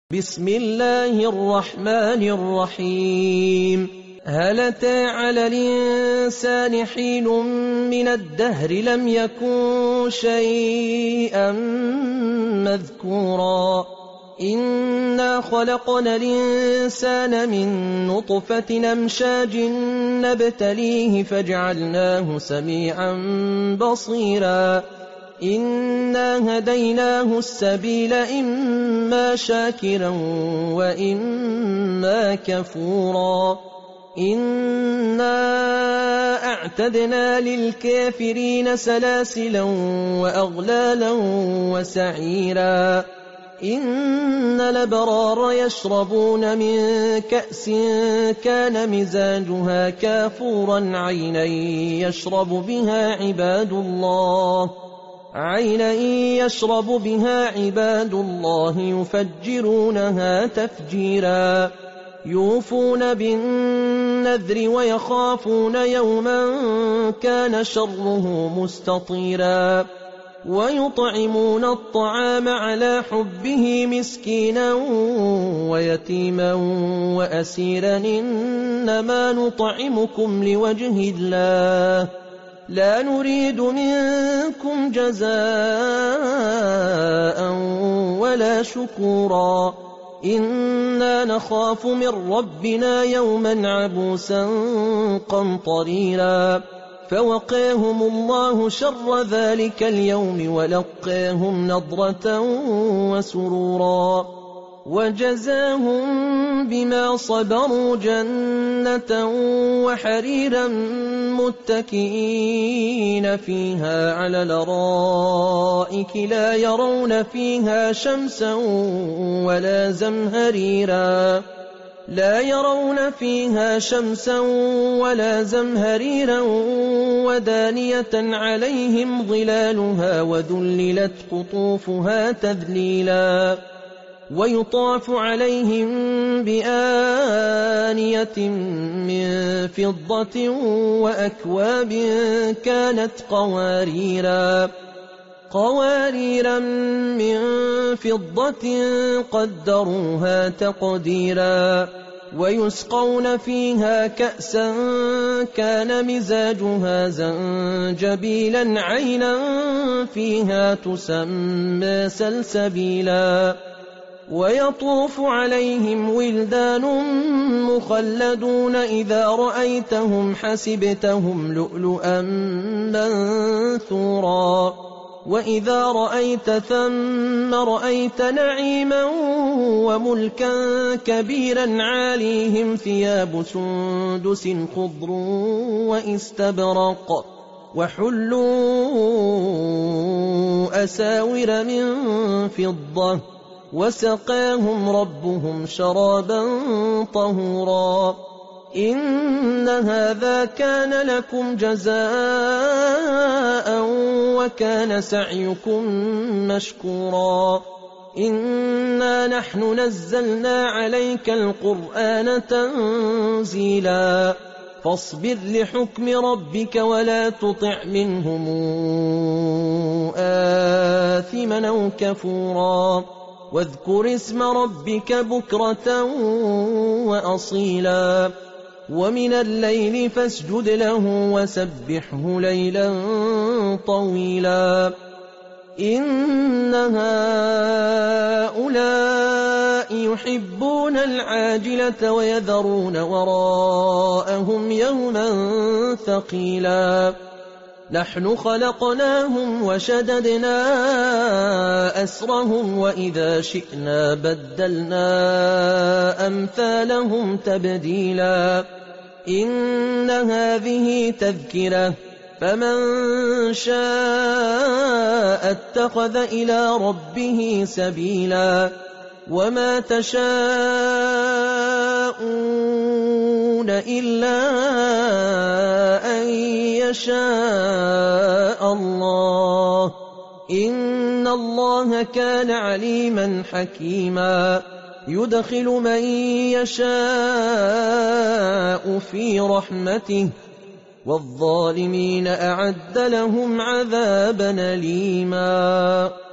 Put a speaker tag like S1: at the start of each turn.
S1: بسم الله الرحمن الرحيم. هل أتى على الإنسان حين من الدهر لم يكن شيئا مذكورا إنا خلقنا الإنسان من نطفة أمشاج نبتليه فجعلناه سميعا بصيرا إنا هديناه السبيل إما شاكرا وإما كفورا إنا أعتدنا للكافرين سلاسلا وأغلالا وسعيرا إن الأبرار يشربون من كأس كان مزاجها كافورا عينا يشرب بها عباد الله يفجرونها تفجيرا يوفون بالنذر ويخافون يوما كان شره مستطيرا ويطعمون الطعام على حبه مسكينا ويتيما وأسيرا إنما نطعمكم لوجه الله لا نريد منكم جزاء ولا شكورا إنا نخاف من ربنا يوما عبوسا قمطريرا فوقاهم الله شر ذلك اليوم ولقاهم نضرة وسرورا وجزاهم بما صبروا جنة وحريرا متكئين فيها على الأرائك لا يرون فيها شمسا ولا زمهريرا ودانية عليهم ظلالها وذللت قطوفها تذليلا ويطاف عليهم بآنية من فضة وأكواب كانت قواريرا من فضة قدروها تقديرا ويسقون فيها كأسا كان مزاجها زنجبيلا عينا فيها تسمى سلسبيلا ويطوف عليهم ولدان مخلدون إذا رأيتهم حسبتهم لؤلؤا منثورا وإذا رأيت ثم رأيت نعيما وملكا كبيرا عاليهم ثياب سندس خضر واستبرق وحلوا أساور من فضة وسقاهم ربهم شرابا طهورا إن هذا كان لكم جزاء وكان سعيكم مشكورا إنا نحن نزلنا عليك القرآن تنزيلا فاصبر لحكم ربك ولا تطع منهم آثما أو كفورا واذكر اسم ربك بكرة وأصيلا ومن الليل فاسجد له وسبحه ليلا طويلا إن هؤلاء يحبون العاجلة ويذرون وراءهم يوما ثقيلا نحن خلقناهم وشددنا أسرهم وإذا شئنا بدلنا أمثالهم تبديلا إن هذه تذكرة فمن شاء اتخذ إلى ربه سبيلا وما تشاءون إلا أن يشاء الله إن الله كان عليما حكيما يدخل من يشاء في رحمته والظالمين أعد لهم عذابا أليما